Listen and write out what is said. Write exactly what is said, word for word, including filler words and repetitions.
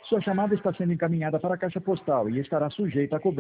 Sua chamada está sendo encaminhada para a caixa postal e estará sujeita a cobrança.